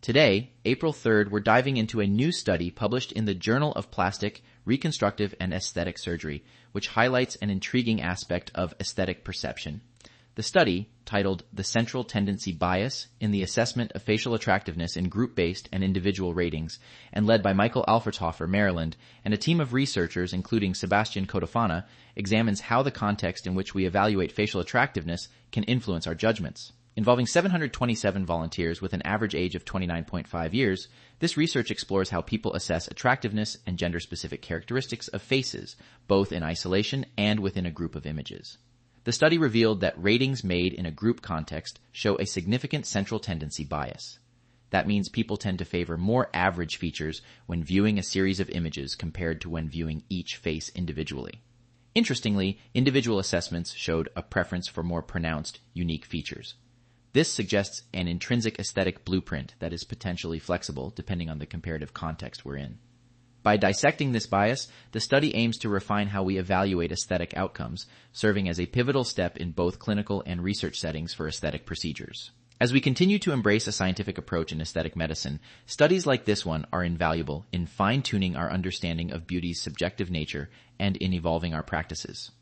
Today, April 3rd, we're diving into a new study published in the Journal of Plastic, Reconstructive, and Aesthetic Surgery, which highlights an intriguing aspect of aesthetic perception. The study, titled The Central Tendency Bias in the Assessment of Facial Attractiveness in Group-Based and Individual Ratings, and led by Michael Alferthofer, Maryland, and a team of researchers including Sebastian Cotofana, examines how the context in which we evaluate facial attractiveness can influence our judgments. Involving 727 volunteers with an average age of 29.5 years, this research explores how people assess attractiveness and gender-specific characteristics of faces, both in isolation and within a group of images. The study revealed that ratings made in a group context show a significant central tendency bias. That means people tend to favor more average features when viewing a series of images compared to when viewing each face individually. Interestingly, individual assessments showed a preference for more pronounced, unique features. This suggests an intrinsic aesthetic blueprint that is potentially flexible depending on the comparative context we're in. By dissecting this bias, the study aims to refine how we evaluate aesthetic outcomes, serving as a pivotal step in both clinical and research settings for aesthetic procedures. As we continue to embrace a scientific approach in aesthetic medicine, studies like this one are invaluable in fine-tuning our understanding of beauty's subjective nature and in evolving our practices.